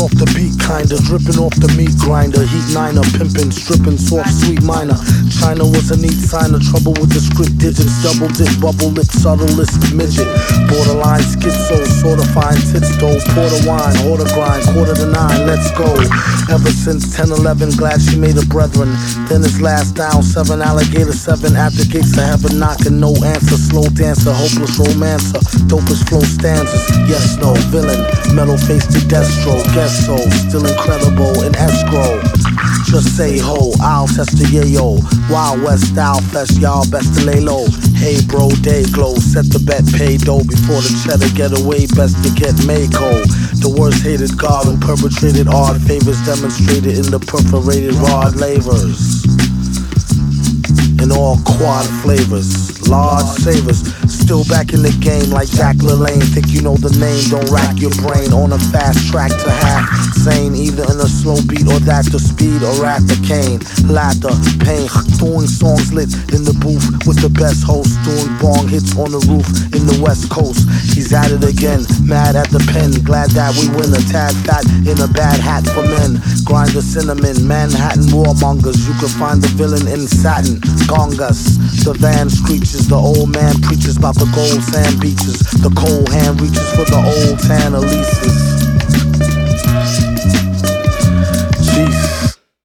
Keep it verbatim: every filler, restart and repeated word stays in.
off the beat, kinda dripping off the meat grinder. Heat niner, pimping, stripping, soft, sweet minor. China was a neat sign of trouble with the script digits. Double dip, bubble lip, subtlest midget. Borderline schizo, sorta fine tits though. Porter wine, order grind, quarter to nine, let's go. Ever since ten eleven, glad she made a brethren. Then it's last down, seven alligator, seven at the gates of heaven, knocking, no answer. Slow dancer, hopeless romancer, dopest flow stanzas. Yes, no, villain, metal face to Destro. Guess so, still incredible in escrow. Just say ho, I'll test the yayo. Wild West style fest, y'all best to lay low. Hey bro, day glow, set the bet, pay dough. Before the cheddar get away, best to get Mako. The worst hated god who perpetrated odd favors, demonstrated in the perforated rod lavers. In all quad flavors, large savers. Still back in the game like Jack LaLanne. Think you know the name, don't rack your brain. On a fast track to half sane, either in a slow beat or that the speed or at the cane. Laughter, pain, doing songs lit in the booth with the best host, doing bong hits on the roof in the West Coast. He's at it again, mad at the pen, glad that we win. A tad fat in a bad hat for men. Grind the cinnamon, Manhattan warmongers. You can find the villain in satin, gongas. The van screeches, the old man preaches about the gold sand beaches. The cold hand reaches for the old tan Elises.